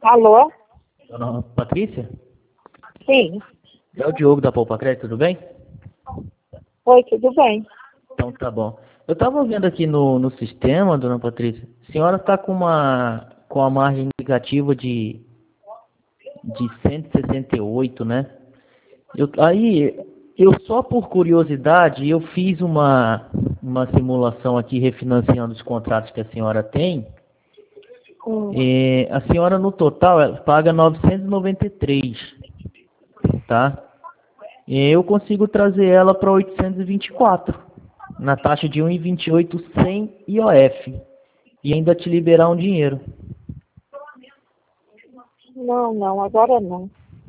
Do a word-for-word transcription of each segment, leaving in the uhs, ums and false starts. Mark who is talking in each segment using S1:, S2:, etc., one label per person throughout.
S1: Alô?
S2: Dona Patrícia?
S1: Sim.
S2: É o Diogo da Poupa Crédito, tudo bem?
S1: Oi, tudo bem?
S2: Então tá bom. Eu estava vendo aqui no, no sistema, dona Patrícia, a senhora está com uma com a margem negativa de, de cento e sessenta e oito, né? Eu, aí, eu só por curiosidade, eu fiz uma, uma simulação aqui refinanciando os contratos que a senhora tem.
S1: Hum.
S2: E a senhora no total ela paga novecentos e noventa e três, tá? E eu consigo trazer ela para oitocentos e vinte e quatro, na taxa de um vírgula vinte e oito sem I O F, e ainda te liberar um dinheiro.
S1: Não, não, agora não.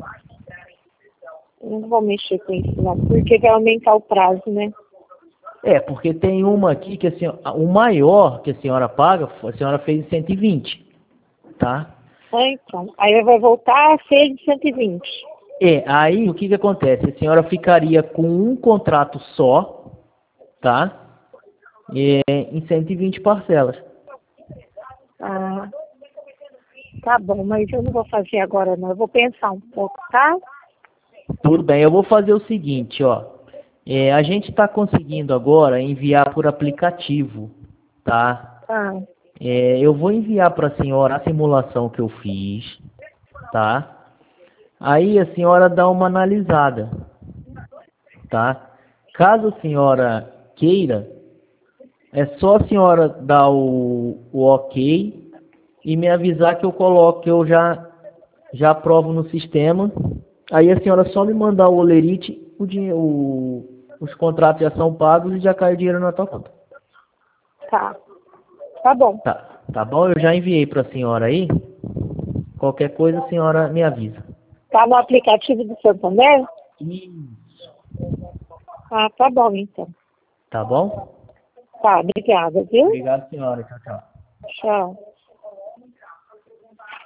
S1: Eu não vou mexer com isso não, porque vai aumentar o prazo, né?
S2: É, porque tem uma aqui que a senhora, o maior que a senhora paga, a senhora fez em cento e vinte, tá?
S1: Ah, então, aí vai voltar a ser de cento e vinte.
S2: É, aí o que que acontece? A senhora ficaria com um contrato só, tá? É, em cento e vinte parcelas.
S1: Ah, tá bom, mas eu não vou fazer agora não. Eu vou pensar um pouco, tá?
S2: Tudo bem, eu vou fazer o seguinte, ó. É, a gente está conseguindo agora enviar por aplicativo, tá?
S1: Ah,
S2: É, eu vou enviar para a senhora a simulação que eu fiz, tá? Aí a senhora dá uma analisada, tá? Caso a senhora queira, é só a senhora dar o, o ok e me avisar que eu coloco, que eu já, já aprovo no sistema. Aí a senhora só me mandar o olerite, o dinheiro, o, os contratos já são pagos e já cai o dinheiro na tua conta.
S1: tá. Tá bom.
S2: Tá, tá bom? Eu já enviei para a senhora aí. Qualquer coisa a senhora me avisa.
S1: Tá no aplicativo do Santander?
S2: Isso.
S1: Ah, tá bom então.
S2: Tá bom?
S1: Tá, obrigada, viu?
S2: Obrigado, senhora. Tchau, tchau.
S1: Tchau.